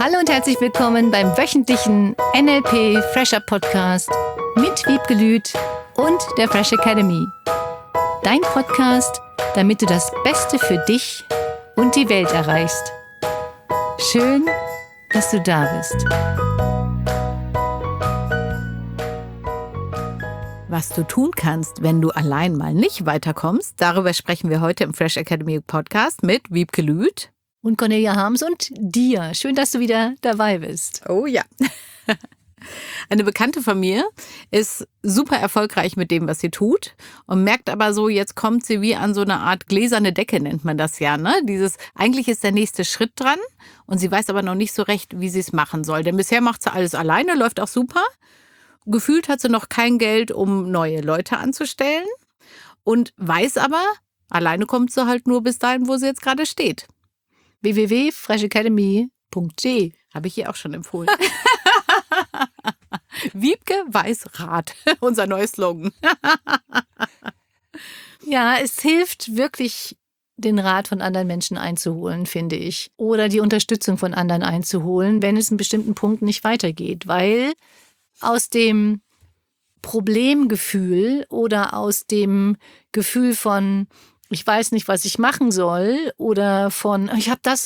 Hallo und herzlich willkommen beim wöchentlichen NLP Fresher Podcast mit Wiebke Lüth und der Fresh Academy. Dein Podcast, damit du das Beste für dich und die Welt erreichst. Schön, dass du da bist. Was du tun kannst, wenn du allein mal nicht weiterkommst, darüber sprechen wir heute im Fresh Academy Podcast mit Wiebke Lüth und Cornelia Harms und dir. Schön, dass du wieder dabei bist. Oh ja. Eine Bekannte von mir ist super erfolgreich mit dem, was sie tut und merkt aber so, jetzt kommt sie wie an so eine Art gläserne Decke, nennt man das ja, ne? Eigentlich ist der nächste Schritt dran und sie weiß aber noch nicht so recht, wie sie es machen soll. Denn bisher macht sie alles alleine, läuft auch super. Gefühlt hat sie noch kein Geld, um neue Leute anzustellen und weiß aber, alleine kommt sie halt nur bis dahin, wo sie jetzt gerade steht. www.freshacademy.de Habe ich hier auch schon empfohlen. Wiebke weiß Rat, unser neues Slogan. Ja, es hilft wirklich, den Rat von anderen Menschen einzuholen, finde ich. Oder die Unterstützung von anderen einzuholen, wenn es in bestimmten Punkten nicht weitergeht. Weil aus dem Problemgefühl oder aus dem Gefühl von, ich weiß nicht, was ich machen soll, oder von, ich habe das,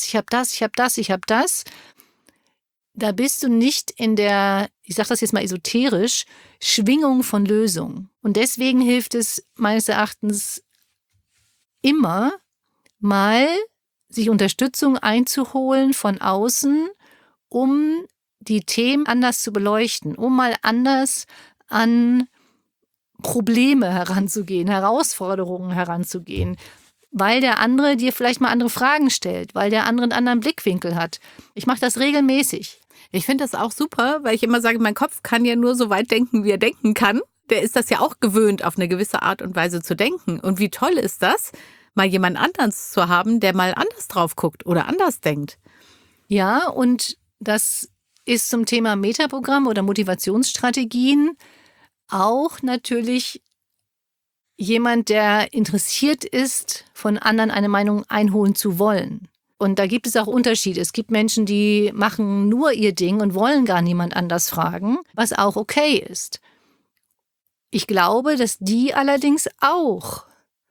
da bist du nicht in der, ich sage das jetzt mal esoterisch, Schwingung von Lösung. Und deswegen hilft es meines Erachtens immer mal, sich Unterstützung einzuholen von außen, um die Themen anders zu beleuchten, um mal anders an Probleme heranzugehen, Herausforderungen heranzugehen, weil der andere dir vielleicht mal andere Fragen stellt, weil der andere einen anderen Blickwinkel hat. Ich mache das regelmäßig. Ich finde das auch super, weil ich immer sage, mein Kopf kann ja nur so weit denken, wie er denken kann. Der ist das ja auch gewöhnt, auf eine gewisse Art und Weise zu denken. Und wie toll ist das, mal jemand anderes zu haben, der mal anders drauf guckt oder anders denkt. Ja, und das ist zum Thema Metaprogramm oder Motivationsstrategien auch natürlich jemand, der interessiert ist, von anderen eine Meinung einholen zu wollen. Und da gibt es auch Unterschiede. Es gibt Menschen, die machen nur ihr Ding und wollen gar niemand anders fragen, was auch okay ist. Ich glaube, dass die allerdings auch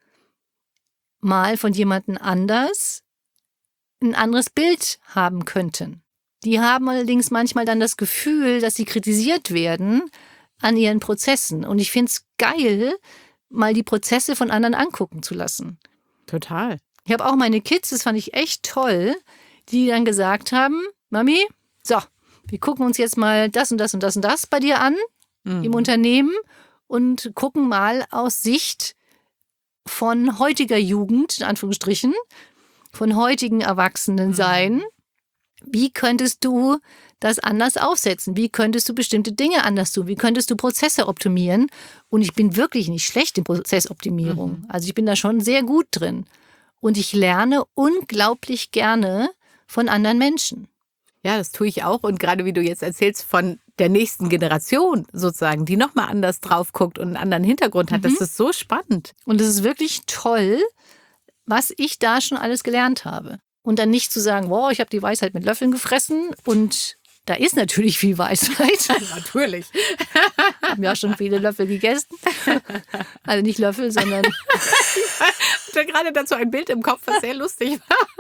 mal von jemandem anders ein anderes Bild haben könnten. Die haben allerdings manchmal dann das Gefühl, dass sie kritisiert werden an ihren Prozessen. Und ich finde es geil, mal die Prozesse von anderen angucken zu lassen. Total. Ich habe auch meine Kids, das fand ich echt toll, die dann gesagt haben, Mami, so, wir gucken uns jetzt mal das und das und das und das bei dir an im Unternehmen und gucken mal aus Sicht von heutiger Jugend, in Anführungsstrichen, von heutigen Erwachsenen sein. Wie könntest du das anders aufsetzen? Wie könntest du bestimmte Dinge anders tun? Wie könntest du Prozesse optimieren? Und ich bin wirklich nicht schlecht in Prozessoptimierung. Also ich bin da schon sehr gut drin. Und ich lerne unglaublich gerne von anderen Menschen. Ja, das tue ich auch. Und gerade wie du jetzt erzählst, von der nächsten Generation sozusagen, die nochmal anders drauf guckt und einen anderen Hintergrund hat, das ist so spannend. Und es ist wirklich toll, was ich da schon alles gelernt habe. Und dann nicht zu sagen, wow, ich habe die Weisheit mit Löffeln gefressen und da ist natürlich viel Weisheit. Natürlich. Haben ja schon viele Löffel gegessen. Also nicht Löffel, sondern... Ich hatte gerade dazu ein Bild im Kopf, was sehr lustig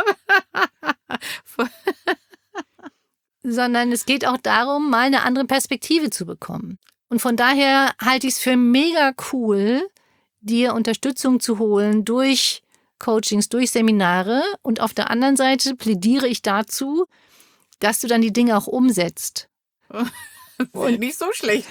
war. Sondern es geht auch darum, mal eine andere Perspektive zu bekommen. Und von daher halte ich es für mega cool, dir Unterstützung zu holen durch Coachings, durch Seminare. Und auf der anderen Seite plädiere ich dazu, dass du dann die Dinge auch umsetzt. Und nicht so schlecht.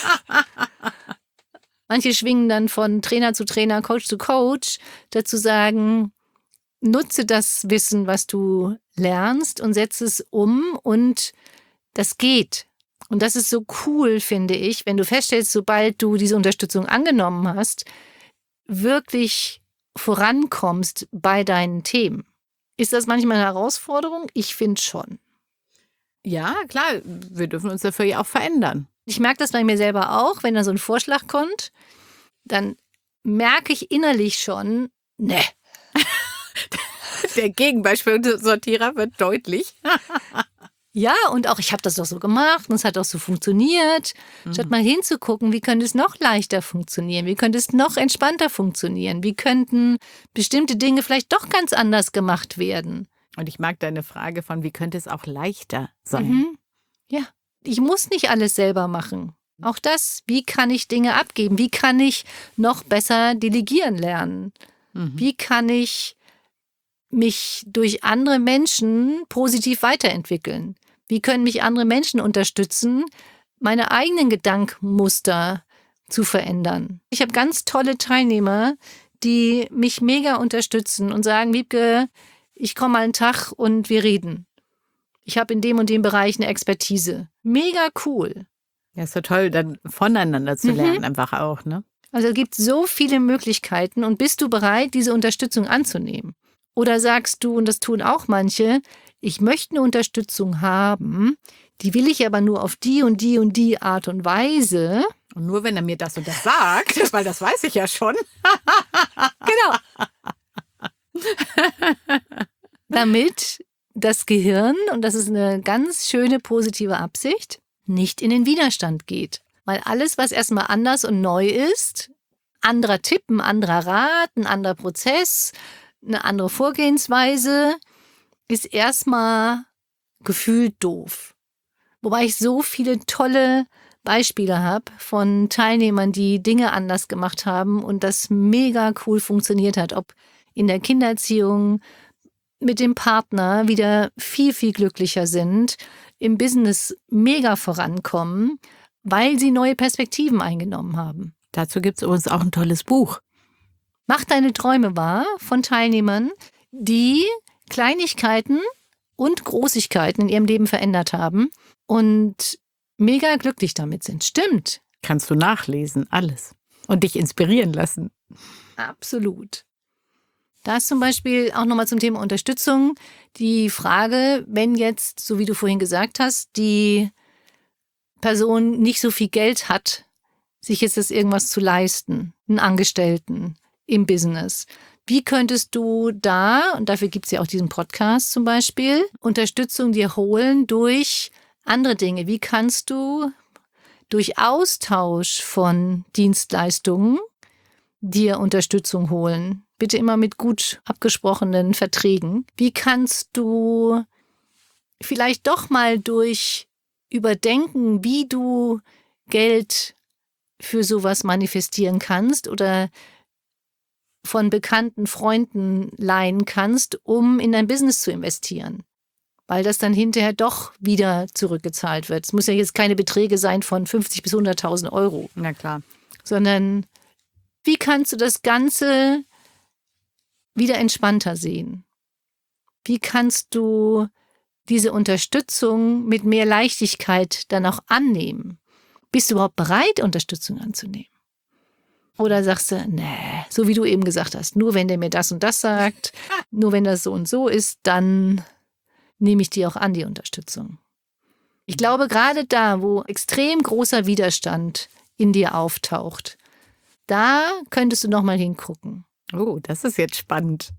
Manche schwingen dann von Trainer zu Trainer, Coach zu Coach, dazu sagen, nutze das Wissen, was du lernst und setze es um und das geht. Und das ist so cool, finde ich, wenn du feststellst, sobald du diese Unterstützung angenommen hast, wirklich vorankommst bei deinen Themen. Ist das manchmal eine Herausforderung? Ich finde schon. Ja, klar, wir dürfen uns dafür ja auch verändern. Ich merke das bei mir selber auch, wenn da so ein Vorschlag kommt, dann merke ich innerlich schon, ne. Der Gegenbeispielsortierer wird deutlich. Ja, und auch ich habe das doch so gemacht und es hat auch so funktioniert. Statt mal hinzugucken, wie könnte es noch leichter funktionieren? Wie könnte es noch entspannter funktionieren? Wie könnten bestimmte Dinge vielleicht doch ganz anders gemacht werden? Und ich mag deine Frage von, wie könnte es auch leichter sein? Mhm. Ja, ich muss nicht alles selber machen. Auch das, wie kann ich Dinge abgeben? Wie kann ich noch besser delegieren lernen? Wie kann ich mich durch andere Menschen positiv weiterentwickeln? Wie können mich andere Menschen unterstützen, meine eigenen Gedankenmuster zu verändern? Ich habe ganz tolle Teilnehmer, die mich mega unterstützen und sagen, Wiebke, ich komme mal einen Tag und wir reden. Ich habe in dem und dem Bereich eine Expertise. Mega cool. Ja, ist so toll, dann voneinander zu lernen, einfach auch, ne? Also es gibt so viele Möglichkeiten und bist du bereit, diese Unterstützung anzunehmen? Oder sagst du, und das tun auch manche, ich möchte eine Unterstützung haben, die will ich aber nur auf die und die und die Art und Weise. Und nur wenn er mir das und das sagt, weil das weiß ich ja schon. Genau. Damit das Gehirn, und das ist eine ganz schöne positive Absicht, nicht in den Widerstand geht. Weil alles, was erstmal anders und neu ist, anderer Tipp, ein anderer Rat, ein anderer Prozess, eine andere Vorgehensweise, ist erstmal gefühlt doof. Wobei ich so viele tolle Beispiele habe von Teilnehmern, die Dinge anders gemacht haben und das mega cool funktioniert hat. Ob in der Kindererziehung, mit dem Partner wieder viel, viel glücklicher sind, im Business mega vorankommen, weil sie neue Perspektiven eingenommen haben. Dazu gibt es übrigens auch ein tolles Buch. Mach deine Träume wahr von Teilnehmern, die Kleinigkeiten und Großigkeiten in ihrem Leben verändert haben und mega glücklich damit sind. Stimmt. Kannst du nachlesen, alles. Und dich inspirieren lassen. Absolut. Da ist zum Beispiel auch nochmal zum Thema Unterstützung die Frage, wenn jetzt, so wie du vorhin gesagt hast, die Person nicht so viel Geld hat, sich jetzt das irgendwas zu leisten, einen Angestellten im Business. Wie könntest du da, und dafür gibt es ja auch diesen Podcast zum Beispiel, Unterstützung dir holen durch andere Dinge? Wie kannst du durch Austausch von Dienstleistungen dir Unterstützung holen? Bitte immer mit gut abgesprochenen Verträgen. Wie kannst du vielleicht doch mal durch Überdenken, wie du Geld für sowas manifestieren kannst oder von bekannten Freunden leihen kannst, um in dein Business zu investieren? Weil das dann hinterher doch wieder zurückgezahlt wird. Es muss ja jetzt keine Beträge sein von 50.000 bis 100.000 Euro. Na klar. Sondern wie kannst du das Ganze wieder entspannter sehen? Wie kannst du diese Unterstützung mit mehr Leichtigkeit dann auch annehmen? Bist du überhaupt bereit, Unterstützung anzunehmen? Oder sagst du, nee, so wie du eben gesagt hast, nur wenn der mir das und das sagt, nur wenn das so und so ist, dann nehme ich die auch an, die Unterstützung. Ich glaube, gerade da, wo extrem großer Widerstand in dir auftaucht, da könntest du noch mal hingucken. Oh, das ist jetzt spannend.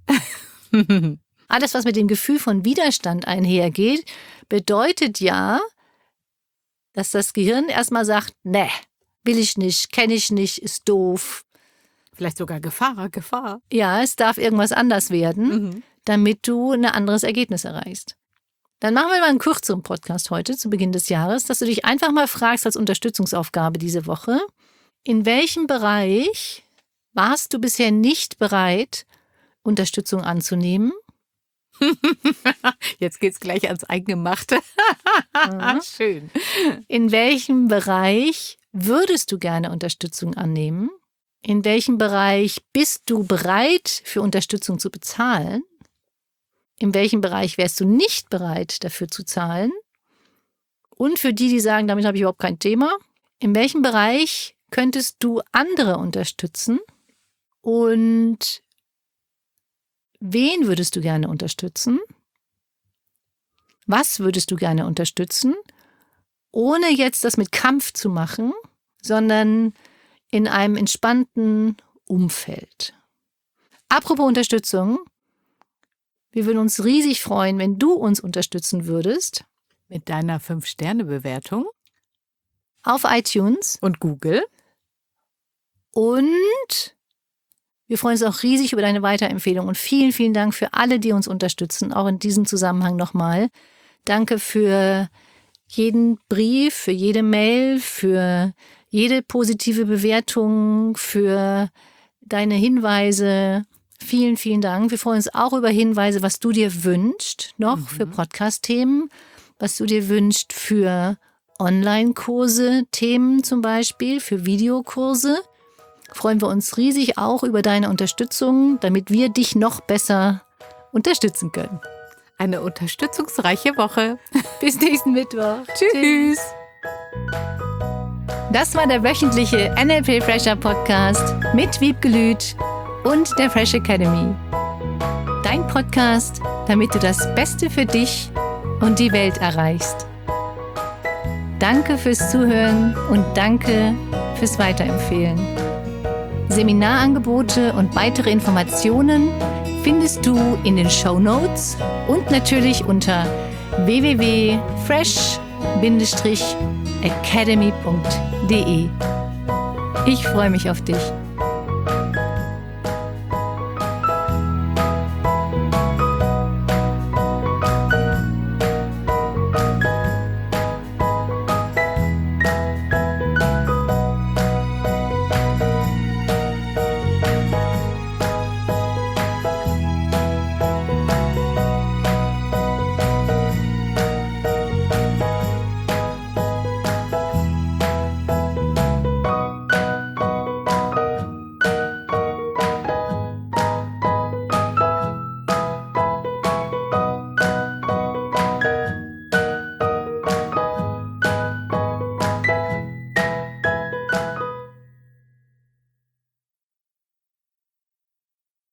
Alles, was mit dem Gefühl von Widerstand einhergeht, bedeutet ja, dass das Gehirn erstmal sagt, nee, will ich nicht, kenne ich nicht, ist doof. Vielleicht sogar Gefahr. Ja, es darf irgendwas anders werden, damit du ein anderes Ergebnis erreichst. Dann machen wir mal einen kürzeren Podcast heute zu Beginn des Jahres, dass du dich einfach mal fragst als Unterstützungsaufgabe diese Woche, in welchem Bereich warst du bisher nicht bereit, Unterstützung anzunehmen? Jetzt geht's gleich ans Eingemachte. Schön. In welchem Bereich würdest du gerne Unterstützung annehmen? In welchem Bereich bist du bereit, für Unterstützung zu bezahlen? In welchem Bereich wärst du nicht bereit, dafür zu zahlen? Und für die, die sagen, damit habe ich überhaupt kein Thema, in welchem Bereich könntest du andere unterstützen? Und wen würdest du gerne unterstützen? Was würdest du gerne unterstützen? Ohne jetzt das mit Kampf zu machen, sondern in einem entspannten Umfeld. Apropos Unterstützung, wir würden uns riesig freuen, wenn du uns unterstützen würdest. Mit deiner 5-Sterne-Bewertung. Auf iTunes. Und Google. Und wir freuen uns auch riesig über deine Weiterempfehlung. Und vielen, vielen Dank für alle, die uns unterstützen. Auch in diesem Zusammenhang nochmal. Danke für jeden Brief, für jede Mail, für jede positive Bewertung, für deine Hinweise. Vielen, vielen Dank. Wir freuen uns auch über Hinweise, was du dir wünschst noch für Podcast-Themen, was du dir wünschst für Online-Kurse, Themen zum Beispiel, für Videokurse. Freuen wir uns riesig auch über deine Unterstützung, damit wir dich noch besser unterstützen können. Eine unterstützungsreiche Woche. Bis nächsten Mittwoch. Tschüss. Das war der wöchentliche NLP Fresher Podcast mit Wiebke Lüth und der Fresh Academy. Dein Podcast, damit du das Beste für dich und die Welt erreichst. Danke fürs Zuhören und danke fürs Weiterempfehlen. Seminarangebote und weitere Informationen findest du in den Shownotes und natürlich unter www.fresh-academy.de. Ich freue mich auf dich.